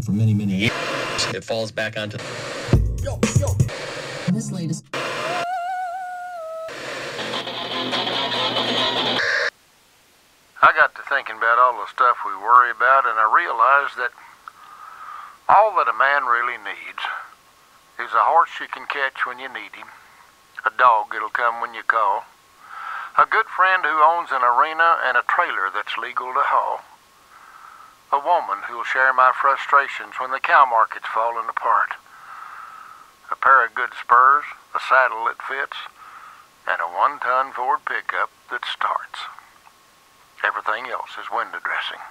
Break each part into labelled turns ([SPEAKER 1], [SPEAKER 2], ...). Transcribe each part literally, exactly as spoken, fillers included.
[SPEAKER 1] for many, many years. It falls back onto
[SPEAKER 2] yo, yo. This latest.
[SPEAKER 3] I got to thinking about all the stuff we worry about, and I realized that all that a man really needs is a horse you can catch when you need him, a dog that'll come when you call, a good friend who owns an arena and a trailer that's legal to haul, a woman who'll share my frustrations when the cow market's falling apart, a pair of good spurs, a saddle that fits, and a one-ton Ford pickup that starts. Everything else is window dressing.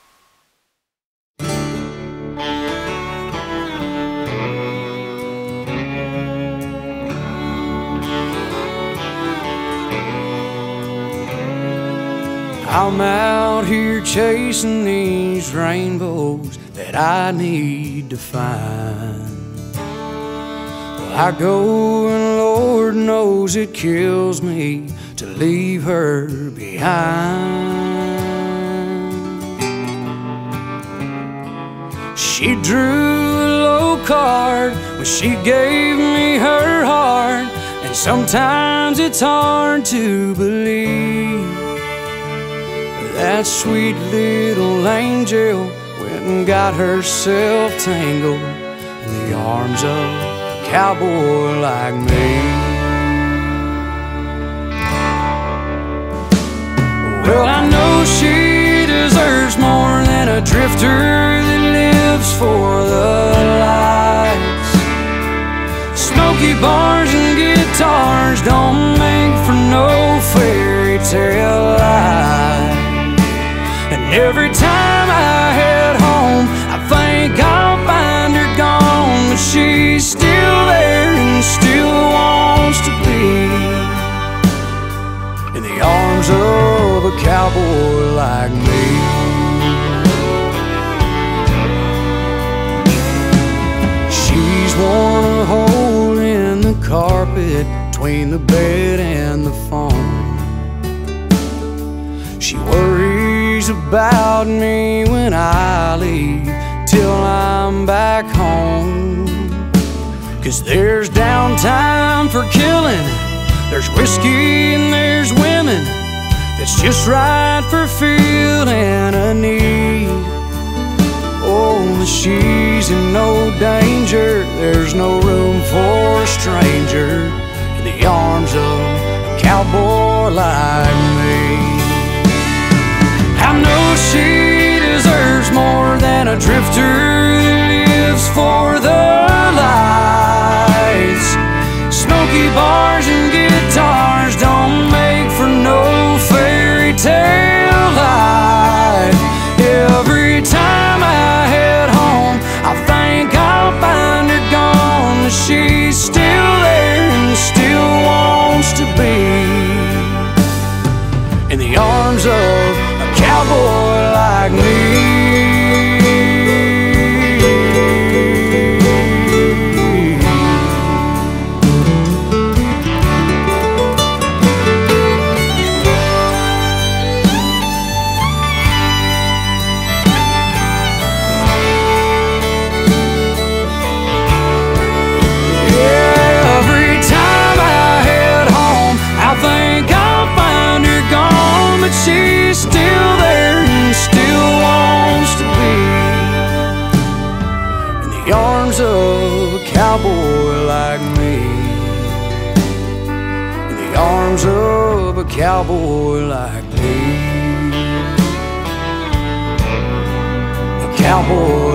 [SPEAKER 4] I'm out here chasing these rainbows that I need to find. I go and Lord knows it kills me to leave her behind. She drew a low card when she gave me her heart, and sometimes it's hard to believe that sweet little angel went and got herself tangled in the arms of a cowboy like me. Well, I know she deserves more than a drifter that lives for the lights. Smoky bars and guitars don't make for no fairy tale life. And every time I head home, I think I'll find her gone, but she's still there and still wants to be in the arms of a cowboy like me. She's worn a hole in the carpet between the bed and the phone. She worries about me when I leave till I'm back home. 'Cause there's downtime for killing, there's whiskey and there's women that's just right for feeling a need. Oh, but she's in no danger, there's no room for a stranger in the arms of a cowboy like me. I know she deserves more than a drifter that lives for the lights. Smoky bars and guitars don't make for no fairy tale life. Every time I head home, I think I'll find her gone, but she's still there and still wants to be in the arms of cowboy like me. Yeah, every time I head home, I think I'll find her gone, but she's still there, still wants to be in the arms of a cowboy like me. In the arms of a cowboy like me. A cowboy